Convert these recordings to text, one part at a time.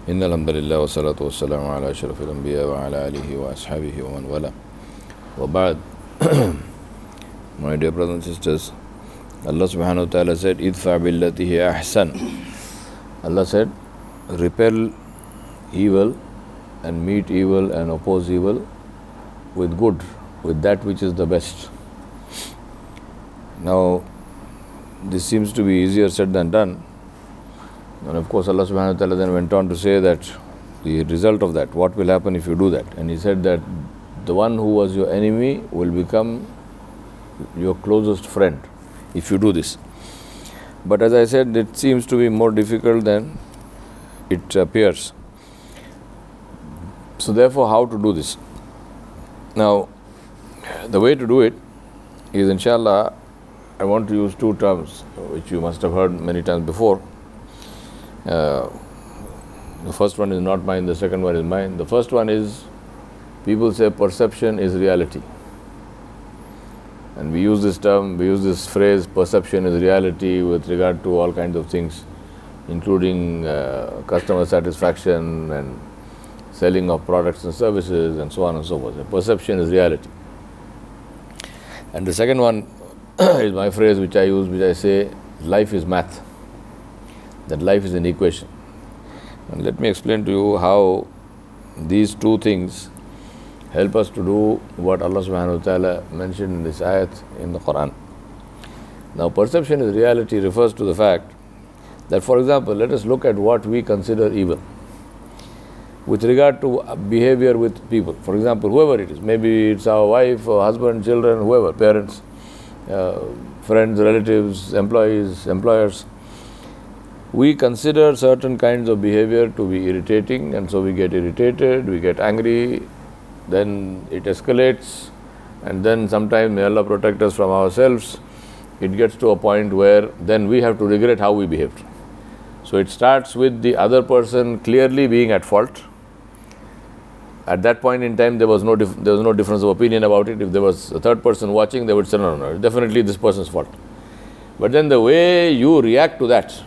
إن الحمد لله والصلاة والسلام على أشرف الأنبياء وعلى آله وأصحابه ومن والاه وبعد. My dear brothers and sisters, Allah subhanahu wa ta'ala said, idfa billati hiya ahsan. Allah said, repel evil and meet evil and oppose evil with good, with that which is the best. Now, this seems to be easier said than done. And of course, Allah subhanahu wa ta'ala then went on to say that the result of that, what will happen if you do that? And He said that the one who was your enemy will become your closest friend if you do this. But as I said, it seems to be more difficult than it appears. So therefore, how to do this? Now, the way to do it is, inshallah, I want to use two terms which you must have heard many times before. The first one is not mine, the second one is mine. The first one is, people say perception is reality. And we use this term, we use this phrase, perception is reality, with regard to all kinds of things, including customer satisfaction and selling of products and services and so on and so forth. Perception is reality. And the second one is my phrase which I use, which I say, life is math. That life is an equation. And let me explain to you how these two things help us to do what Allah subhanahu wa ta'ala mentioned in this ayat in the Quran. Now, perception is reality refers to the fact that, for example, let us look at what we consider evil with regard to behavior with people. For example, whoever it is, maybe it's our wife or husband, children, whoever, parents, friends, relatives, employees, employers. We consider certain kinds of behavior to be irritating, and so we get irritated, we get angry, then it escalates, and then sometimes, may Allah protect us from ourselves, it gets to a point where then we have to regret how we behaved. So it starts with the other person clearly being at fault. At that point in time, there was no difference of opinion about it. If there was a third person watching, they would say, no, definitely this person's fault. But then the way you react to that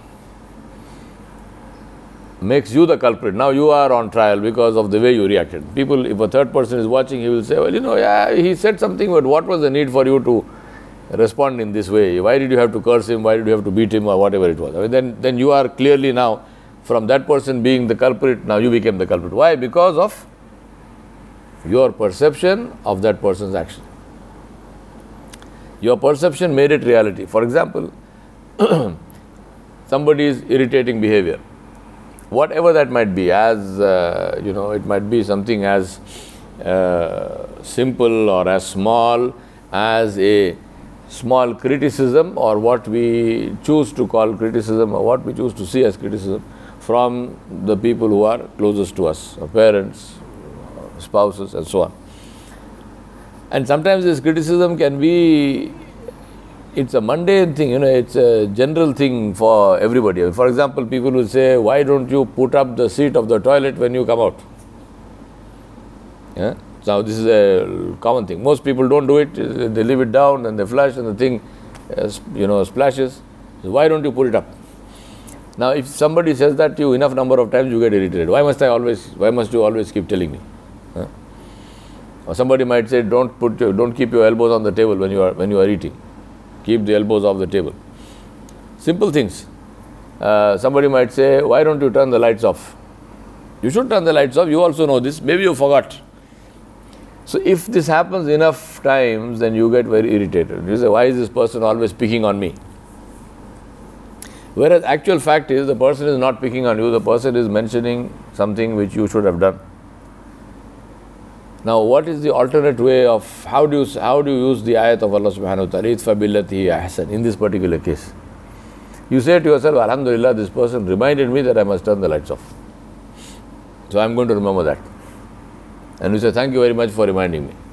makes you the culprit. Now you are on trial because of the way you reacted. People, if a third person is watching, he will say, well, he said something, but what was the need for you to respond in this way? Why did you have to curse him? Why did you have to beat him, or whatever it was? Then you are clearly now, from that person being the culprit, now you became the culprit. Why? Because of your perception of that person's action. Your perception made it reality. For example, somebody's irritating behavior, whatever that might be, as it might be something as simple or as small as a small criticism, or what we choose to call criticism, or what we choose to see as criticism from the people who are closest to us, our parents, spouses, and so on. And sometimes this criticism can be, it's a mundane thing, it's a general thing for everybody. For example, people will say, why don't you put up the seat of the toilet when you come out? Yeah? Now, this is a common thing. Most people don't do it. They leave it down and they flush and the thing, splashes. So why don't you put it up? Now, if somebody says that to you enough number of times, you get irritated. Why must you always keep telling me? Huh? Or somebody might say, don't keep your elbows on the table when you are eating. Keep the elbows off the table. Simple things. Somebody might say, why don't you turn the lights off? You should turn the lights off. You also know this. Maybe you forgot. So if this happens enough times, then you get very irritated. You say, why is this person always picking on me? Whereas actual fact is, the person is not picking on you. The person is mentioning something which you should have done. Now, what is the alternate way of, how do you use the ayat of Allah subhanahu wa ta'ala, idfa billati hiya ahsan, in this particular case? You say to yourself, alhamdulillah, this person reminded me that I must turn the lights off. So I am going to remember that. And you say, thank you very much for reminding me.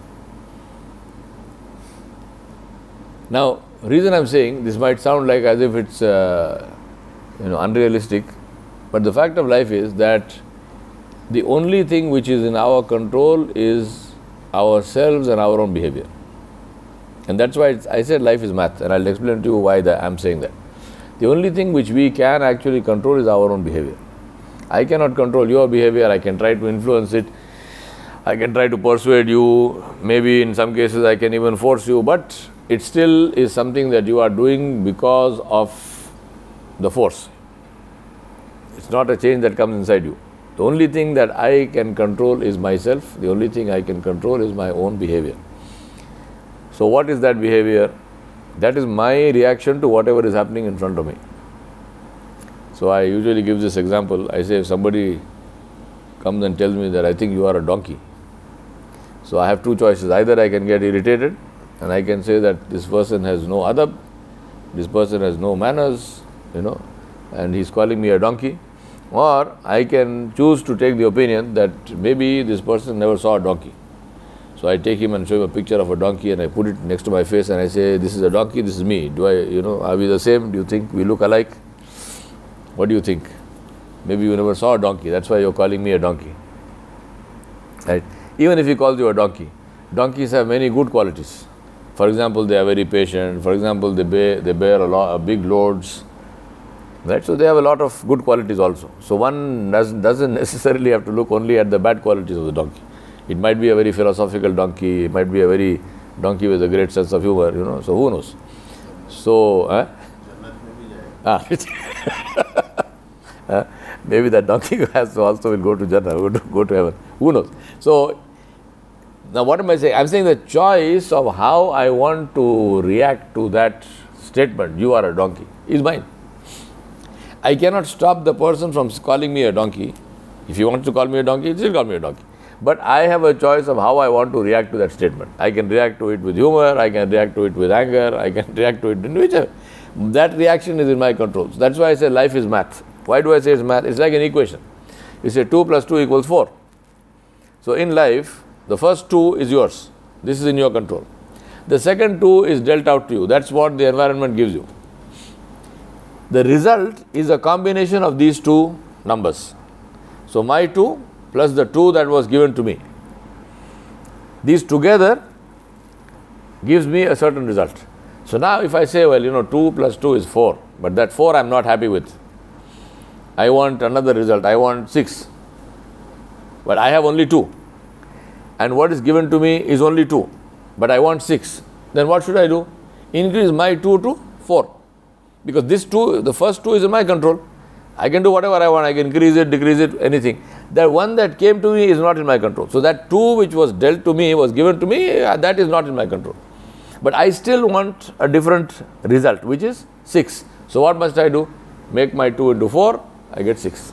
Now, reason I am saying, this might sound like as if it's unrealistic, but the fact of life is that the only thing which is in our control is ourselves and our own behavior. And that's why I said life is math, and I'll explain to you why I'm saying that. The only thing which we can actually control is our own behavior. I cannot control your behavior. I can try to influence it. I can try to persuade you. Maybe in some cases I can even force you, but it still is something that you are doing because of the force. It's not a change that comes inside you. The only thing that I can control is myself. The only thing I can control is my own behavior. So what is that behavior? That is my reaction to whatever is happening in front of me. So I usually give this example. I say, if somebody comes and tells me that I think you are a donkey, so I have two choices. Either I can get irritated and I can say that this person has no adab, this person has no manners, and he's calling me a donkey. Or I can choose to take the opinion that maybe this person never saw a donkey. So I take him and show him a picture of a donkey and I put it next to my face and I say, this is a donkey, this is me. Are we the same? Do you think we look alike? What do you think? Maybe you never saw a donkey, that's why you're calling me a donkey. Right? Even if he calls you a donkey, donkeys have many good qualities. For example, they are very patient. For example, they bear a lot of big loads. Right? So they have a lot of good qualities also. So one doesn't necessarily have to look only at the bad qualities of the donkey. It might be a very philosophical donkey. It might be a very donkey with a great sense of humor. So who knows? So maybe that donkey has also will go to Jannah, go to heaven. Who knows? So now what am I saying? I'm saying the choice of how I want to react to that statement, you are a donkey, is mine. I cannot stop the person from calling me a donkey. If he wants to call me a donkey, he'll call me a donkey. But I have a choice of how I want to react to that statement. I can react to it with humor, I can react to it with anger, I can react to it in whichever. That reaction is in my control. So that's why I say life is math. Why do I say it's math? It's like an equation. You say 2 plus 2 equals 4. So in life, the first 2 is yours. This is in your control. The second 2 is dealt out to you. That's what the environment gives you. The result is a combination of these two numbers. So my 2 plus the 2 that was given to me. These together gives me a certain result. So now if I say, 2 plus 2 is 4, but that 4 I'm not happy with. I want another result. I want 6. But I have only 2. And what is given to me is only 2. But I want 6. Then what should I do? Increase my 2 to 4. Because this 2, the first 2 is in my control. I can do whatever I want. I can increase it, decrease it, anything. That one that came to me is not in my control. So that 2 which was dealt to me, was given to me, that is not in my control. But I still want a different result, which is 6. So what must I do? Make my 2 into 4, I get 6.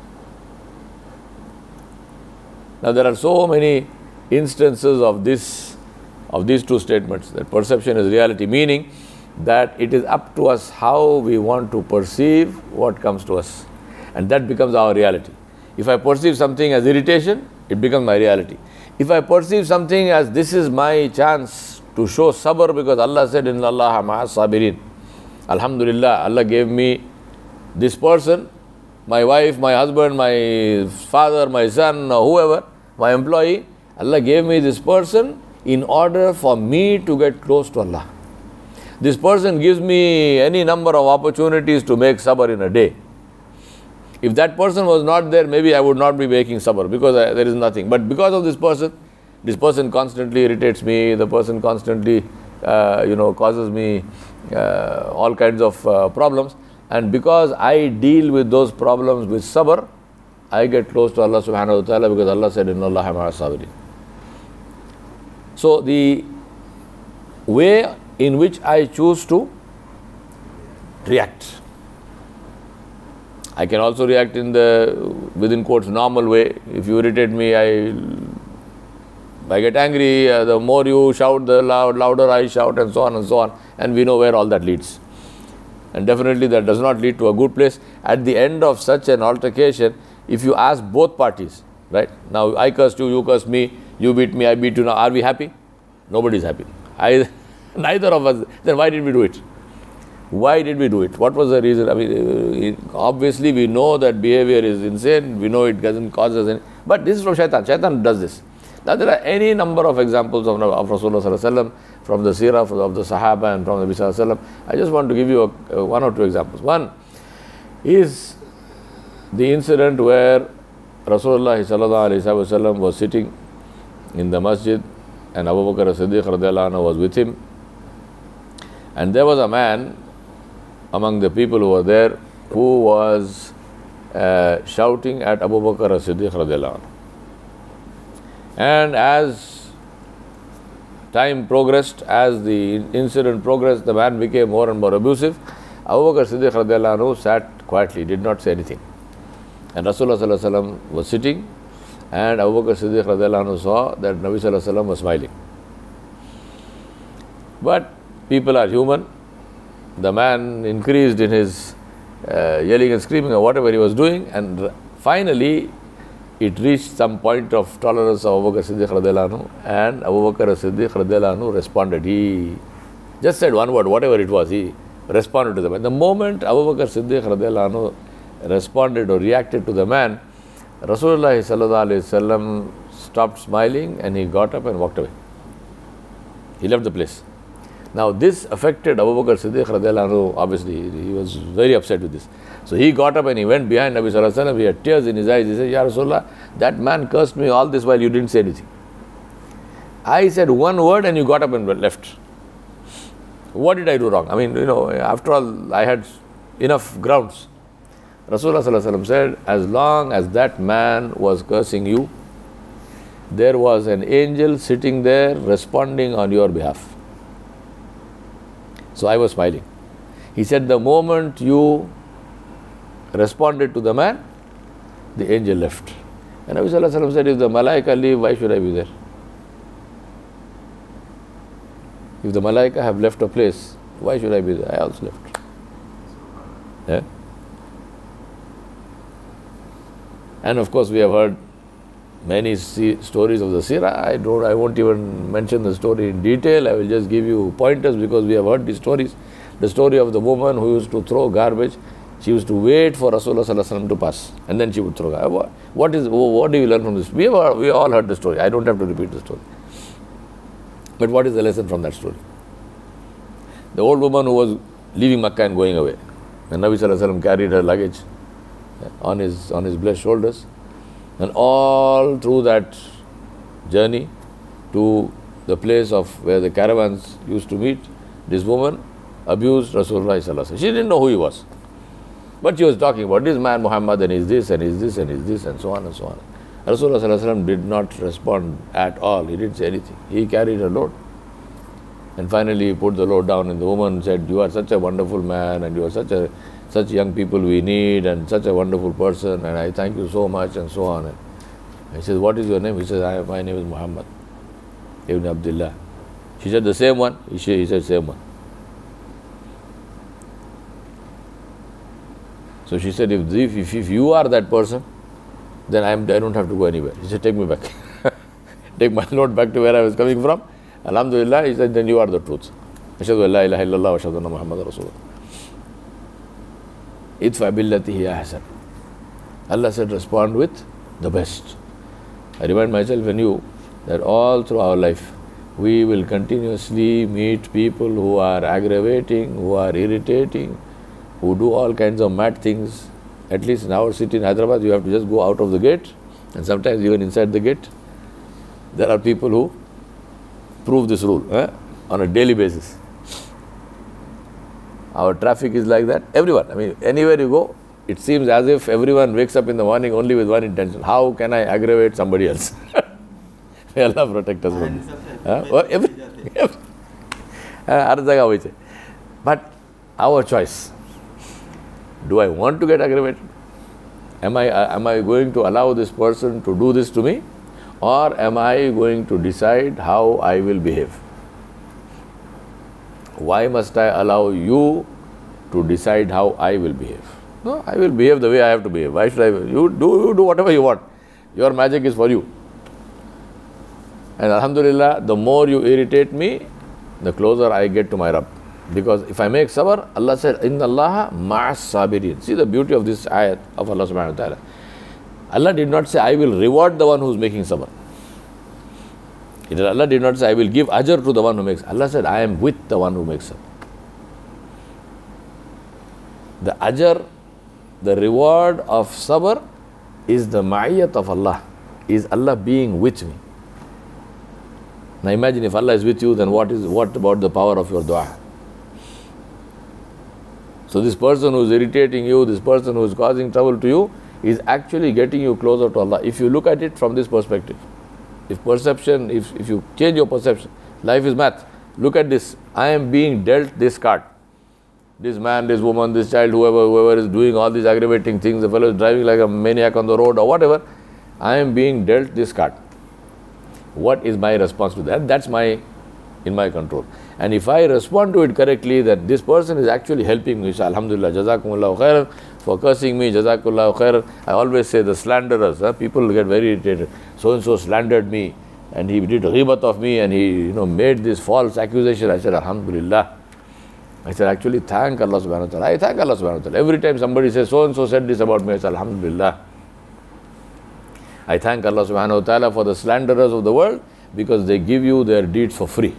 Now there are so many instances of these two statements, that perception is reality, meaning that it is up to us how we want to perceive what comes to us, and that becomes our reality. If I perceive something as irritation, it becomes my reality. If I perceive something as this is my chance to show sabr, because Allah said, Inna Allaha ma'as sabirin. Alhamdulillah, Allah gave me this person, my wife, my husband, my father, my son, whoever, my employee. Allah gave me this person in order for me to get close to Allah. This person gives me any number of opportunities to make sabr in a day. If that person was not there, maybe I would not be making sabr, because there is nothing. But because of this person constantly irritates me, the person constantly causes me all kinds of problems. And because I deal with those problems with sabr, I get close to Allah subhanahu wa ta'ala, because Allah said, Inna Allaha ma'as sabirin. So the way in which I choose to react. I can also react in the, within quotes, normal way. If you irritate me, I get angry. The more you shout, the louder I shout, and so on and so on. And we know where all that leads. And definitely that does not lead to a good place. At the end of such an altercation, if you ask both parties, right? Now I cursed you, you cursed me, you beat me, I beat you. Now are we happy? Nobody is happy. Neither of us. Then why did we do it? Why did we do it? What was the reason? I mean, obviously we know that behavior is insane. We know it doesn't cause us any. But this is from Shaitan. Shaitan does this. Now there are any number of examples of Rasulullah sallallahu alaihi wasallam, from the seerah of the Sahaba and from the Nabi sallallahu alaihi wasallam. I just want to give you one or two examples. One is the incident where Rasulullah sallallahu alaihi wasallam was sitting in the masjid and Abu Bakr as-Siddiq radiallahu anhu was with him, and there was a man among the people who were there who was shouting at Abu Bakr as-Siddiq radiallahu anhu. And as time progressed, as the incident progressed, the man became more and more abusive. Abu Bakr as-Siddiq radiallahu anhu sat quietly, did not say anything. And Rasulullah sallallahu alaihi wasallam was sitting, and Abu Bakr as-Siddiq radiallahu anhu saw that Nabi sallallahu alaihi wasallam was smiling. But people are human. The man increased in his yelling and screaming or whatever he was doing, and finally it reached some point of tolerance of Abu Bakr as-Siddiq radiallahu anhu, and Abu Bakr as-Siddiq radiallahu anhu responded. He just said one word, whatever it was, he responded to the man. The moment Abu Bakr as-Siddiq radiallahu anhu responded or reacted to the man, Rasulullah sallallahu alaihi wasallam stopped smiling and he got up and walked away. He left the place. Now this affected Abu Bakr as-Siddiq radiallahu anhu. Obviously, he was very upset with this. So he got up and he went behind Nabi sallallahu alaihi wasallam. He had tears in his eyes. He said, Ya Rasulullah, that man cursed me all this while you didn't say anything. I said one word and you got up and left. What did I do wrong? I mean, after all, I had enough grounds. Rasulullah sallallahu alaihi wasallam said, as long as that man was cursing you, there was an angel sitting there responding on your behalf. So I was smiling. He said, the moment you responded to the man, the angel left. And Nabi sallallahu alaihi wasallam said, if the malaika leave, why should I be there? If the malaika have left a place, why should I be there? I also left. Yeah? And of course, we have heard many stories of the seerah. I won't even mention the story in detail. I will just give you pointers because we have heard these stories. The story of the woman who used to throw garbage. She used to wait for Rasulullah sallallahu alaihi wasallam to pass, and then she would throw garbage. What do you learn from this? We all heard the story. I don't have to repeat the story. But what is the lesson from that story? The old woman who was leaving Makkah and going away, and Nabi sallallahu alaihi wasallam carried her luggage on his blessed shoulders, and all through that journey to the place of where the caravans used to meet, this woman abused Rasulullah sallallahu alaihi wasallam. She didn't know who he was, but she was talking about this man Muhammad and he's this and he's this and he's this and so on and so on. Rasulullah sallallahu alaihi wasallam did not respond at all. He didn't say anything. He carried her load. And finally he put the load down, and the woman said, you are such a wonderful man, and you are such young people we need, and such a wonderful person, and I thank you so much, and so on. And he says, what is your name? He says, my name is Muhammad ibn Abdullah. She said, the same one? He said, same one. So she said, if you are that person, then I don't have to go anywhere. He said, take me back. Take my load back to where I was coming from. Alhamdulillah, he said, then you are the truth. Ashhadu an la ilaha illallah wa ashhadu anna Muhammadan Rasulullah. Idfa billati hiya ahsan. Allah said, respond with the best. I remind myself and you that all through our life, we will continuously meet people who are aggravating, who are irritating, who do all kinds of mad things. At least in our city in Hyderabad, you have to just go out of the gate, and sometimes even inside the gate, there are people who prove this rule on a daily basis. Our traffic is like that. Everyone, I mean, anywhere you go, it seems as if everyone wakes up in the morning only with one intention. How can I aggravate somebody else? May Allah protect us from this. But our choice. Do I want to get aggravated? Am I going to allow this person to do this to me? Or am I going to decide how I will behave? Why must I allow you to decide how I will behave? No, I will behave the way I have to behave. Why should I? You do whatever you want. Your magic is for you. And alhamdulillah, the more you irritate me, the closer I get to my Rabb. Because if I make sabr, Allah said, Inna Allaha ma'as sabirin. See the beauty of this ayat of Allah subhanahu wa ta'ala. Allah did not say, I will reward the one who is making sabr. Allah did not say, I will give ajr to the one who makes. Allah said, I am with the one who makes sabr. The ajr The reward of sabr is the ma'iyat of Allah, is Allah being with me. Now imagine if Allah is with you, then what about the power of your dua? So this person who is irritating you, this person who is causing trouble to you, is actually getting you closer to Allah. If you look at it from this perspective, if you change your perception, life is math. Look at this. I am being dealt this card. This man, this woman, this child, whoever is doing all these aggravating things, the fellow is driving like a maniac on the road or whatever, I am being dealt this card. What is my response to that? That's in my control. And if I respond to it correctly, that this person is actually helping me, so alhamdulillah, jazakumullahu khairan for cursing me, jazakumullahu khairan. I always say the slanderers, people get very irritated. So and so slandered me, and he did ghibat of me, and he made this false accusation. I said, alhamdulillah. I said, actually, thank Allah subhanahu wa ta'ala. I thank Allah subhanahu wa ta'ala. Every time somebody says, so and so said this about me, I say, alhamdulillah. I thank Allah subhanahu wa ta'ala for the slanderers of the world, because they give you their deeds for free.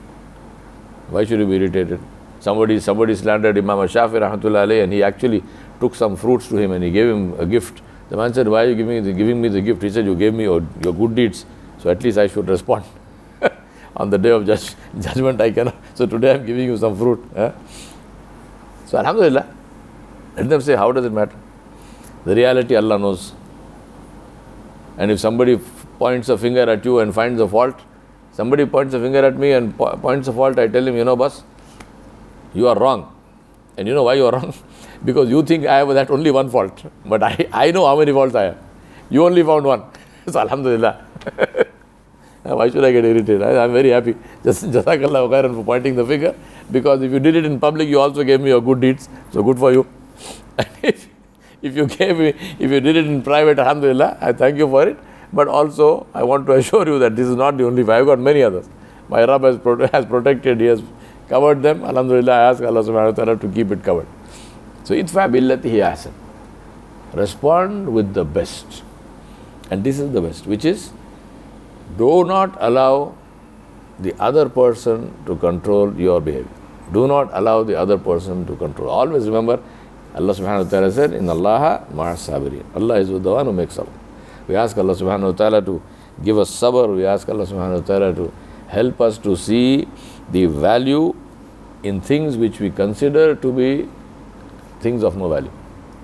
Why should you be irritated? Somebody slandered Imam Shafi rahmatullahi alayhi, and he actually took some fruits to him and he gave him a gift. The man said, why are you giving me the gift? He said, you gave me your good deeds, so at least I should respond. On the day of judgment I cannot. So today I am giving you some fruit. So alhamdulillah, let them say, how does it matter? The reality Allah knows. And if somebody points a finger at you and finds a fault, somebody points a finger at me and points a fault, I tell him, boss, you are wrong. And you know why you are wrong? Because you think I have that only one fault. But I know how many faults I have. You only found one. So alhamdulillah. Why should I get irritated? I'm very happy. Just jazakallah khairan for pointing the finger. Because if you did it in public, you also gave me your good deeds. So good for you. If you did it in private, alhamdulillah, I thank you for it. But also, I want to assure you that this is not the only way. I've got many others. My Rabb has protected, He has covered them. Alhamdulillah, I ask Allah subhanahu wa ta'ala to keep it covered. So, idfa billati hi ahsan. Respond with the best. And this is the best, which is, do not allow the other person to control your behavior. Do not allow the other person to control. Always remember, Allah subhanahu wa ta'ala said, Inna Allaha ma'as sabirin. Allah is with the one who makes sabr. We ask Allah subhanahu wa ta'ala to give us sabr. We ask Allah subhanahu wa ta'ala to help us to see the value in things which we consider to be things of no value.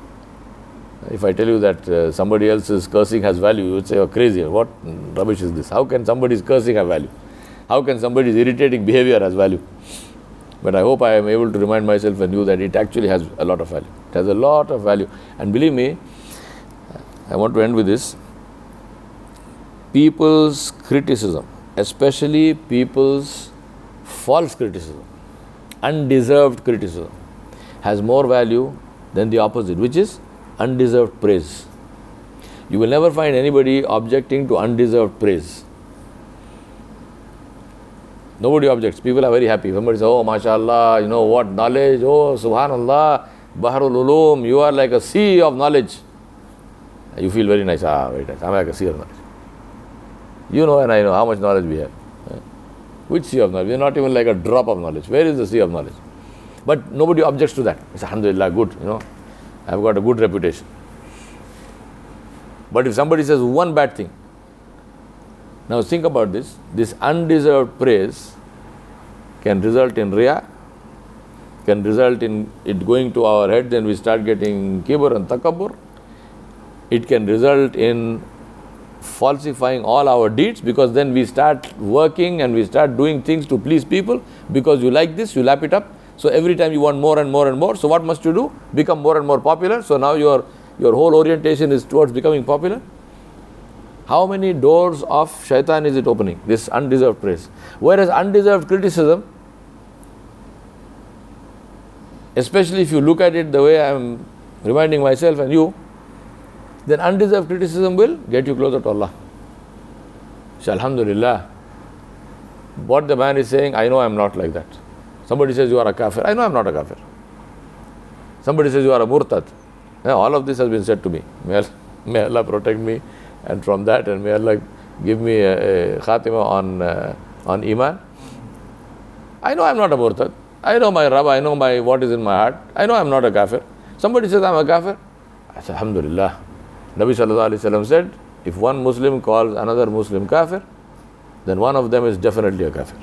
If I tell you that somebody else's cursing has value, you would say, you're crazy. What rubbish is this? How can somebody's cursing have value? How can somebody's irritating behavior has value? But I hope I am able to remind myself and you that it actually has a lot of value. It has a lot of value. And believe me, I want to end with this. People's criticism, especially people's false criticism, undeserved criticism, has more value than the opposite, which is undeserved praise. You will never find anybody objecting to undeserved praise. Nobody objects. People are very happy. Somebody says, oh, mashallah, what knowledge, oh, subhanallah, Baharul Ulum, you are like a sea of knowledge. You feel very nice. Very nice. I'm like a sea of knowledge. You know and I know how much knowledge we have. Which sea of knowledge? We are not even like a drop of knowledge. Where is the sea of knowledge? But nobody objects to that. It's alhamdulillah, good, I've got a good reputation. But if somebody says one bad thing, now think about this. This undeserved praise can result in riya, can result in it going to our head, then we start getting kibr and takabbur. It can result in falsifying all our deeds, because then we start working and we start doing things to please people. Because you like this, you lap it up. So every time you want more and more and more. So what must you do? Become more and more popular. So now your whole orientation is towards becoming popular. How many doors of shaitan is it opening? This undeserved praise. Whereas undeserved criticism, especially if you look at it the way I am reminding myself and you, then undeserved criticism will get you closer to Allah. So alhamdulillah, what the man is saying, I know I am not like that. Somebody says you are a kafir, I know I am not a kafir. Somebody says you are a murtad. All of this has been said to me. May Allah protect me and from that, and may Allah give me a khatima on iman. I know I am not a murtad. I know my Rabb, I know what is in my heart. I know I am not a kafir. Somebody says I am a kafir. I said, Alhamdulillah. Nabi Sallallahu Alaihi Wasallam said, if one Muslim calls another Muslim kafir, then one of them is definitely a kafir.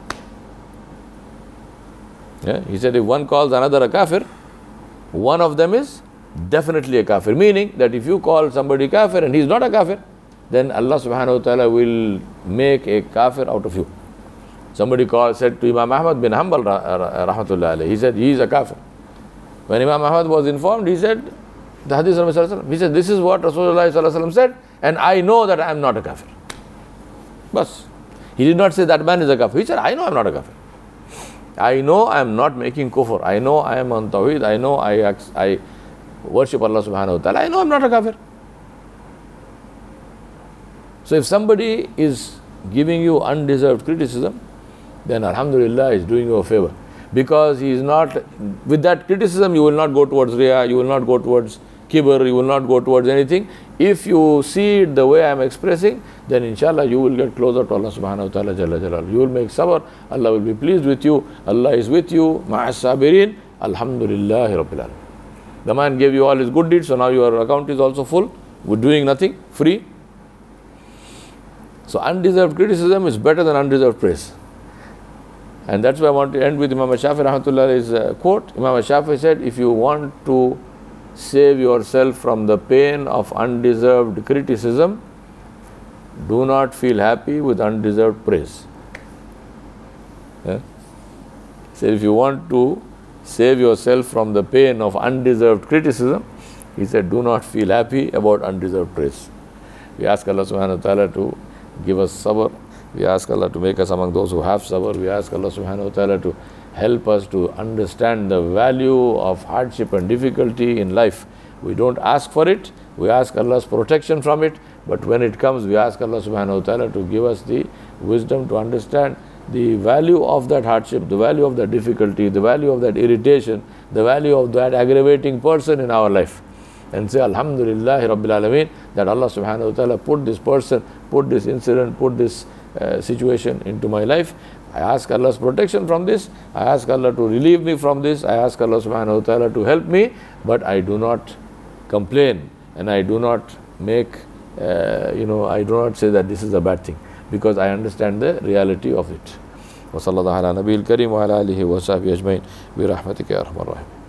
Yeah? He said, if one calls another a kafir, one of them is definitely a kafir. Meaning that if you call somebody kafir and he is not a kafir, then Allah subhanahu wa ta'ala will make a kafir out of you. Somebody said to Imam Ahmad bin Hanbal rahmatullah alayhi, he said, he is a kafir. When Imam Ahmad was informed, he said, the hadith of Rasulullah, he said, this is what Rasulullah said, and I know that I am not a kafir. Bas. He did not say that man is a kafir. He said, I know I am not a kafir. I know I am not making kufr. I know I am on tawheed. I know I worship Allah subhanahu wa ta'ala. I know I am not a kafir. So if somebody is giving you undeserved criticism, then alhamdulillah is doing you a favor. Because he is not, with that criticism you will not go towards riya, you will not go towards kibr, you will not go towards anything. If you see it the way I am expressing, then inshallah you will get closer to Allah subhanahu wa ta'ala jalla jalal. You will make sabr, Allah will be pleased with you, Allah is with you, ma'as sabirin, alhamdulillahi rabbil alamin. The man gave you all his good deeds, so now your account is also full, with doing nothing, free. So undeserved criticism is better than undeserved praise. And that's why I want to end with Imam Shafi rahmatullah's quote. Imam Shafi said, if you want to save yourself from the pain of undeserved criticism, do not feel happy with undeserved praise. Yeah? So if you want to save yourself from the pain of undeserved criticism, he said, do not feel happy about undeserved praise. We ask Allah subhanahu wa ta'ala to give us sabr. We ask Allah to make us among those who have sabr. We ask Allah subhanahu wa ta'ala to help us to understand the value of hardship and difficulty in life. We don't ask for it, we ask Allah's protection from it, but when it comes, we ask Allah subhanahu wa ta'ala to give us the wisdom to understand the value of that hardship, the value of that difficulty, the value of that irritation, the value of that aggravating person in our life. And say, Alhamdulillah Rabbil Alameen, that Allah subhanahu wa ta'ala put this person, put this incident, put this situation into my life. I ask Allah's protection from this. I ask Allah to relieve me from this. I ask Allah subhanahu wa ta'ala to help me. But I do not complain and I do not make, I do not say that this is a bad thing, because I understand the reality of it. وصلى الله على نبي الكريم وعلى آله وصحبه أجمعين برحمتك يا أرحم الراحمين.